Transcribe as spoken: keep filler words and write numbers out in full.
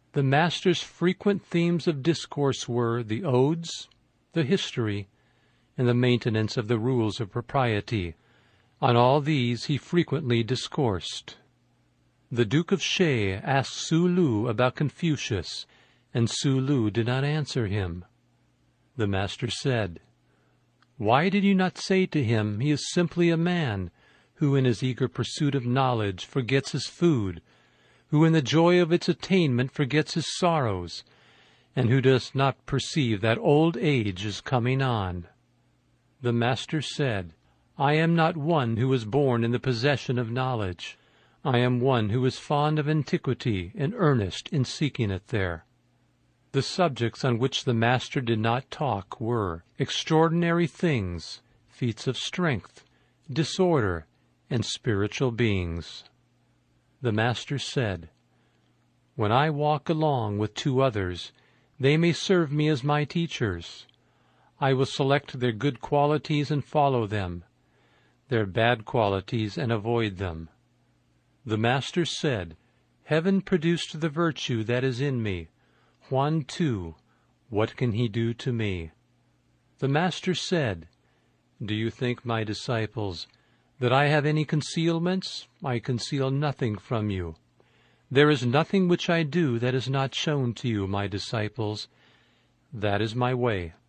The Master's frequent themes of discourse were the odes, the history, and the maintenance of the rules of propriety. On all these he frequently discoursed. The Duke of Sheh asked Tzu Lu about Confucius, and Tzu Lu did not answer him. The Master said, "Why did you not say to him he is simply a man, who in his eager pursuit of knowledge forgets his food, who in the joy of its attainment forgets his sorrows, and who does not perceive that old age is coming on?" The Master said, "I am not one who is born in the possession of knowledge. I am one who is fond of antiquity and earnest in seeking it there." The subjects on which the Master did not talk were extraordinary things, feats of strength, disorder, and spiritual beings. The Master said, "When I walk along with two others, they may serve me as my teachers. I will select their good qualities and follow them, their bad qualities and avoid them." The Master said, "Heaven produced the virtue that is in me. Huan Tu, what can he do to me?" The Master said, "Do you think, my disciples, that I have any concealments? I conceal nothing from you. There is nothing which I do that is not shown to you, my disciples. That is my way."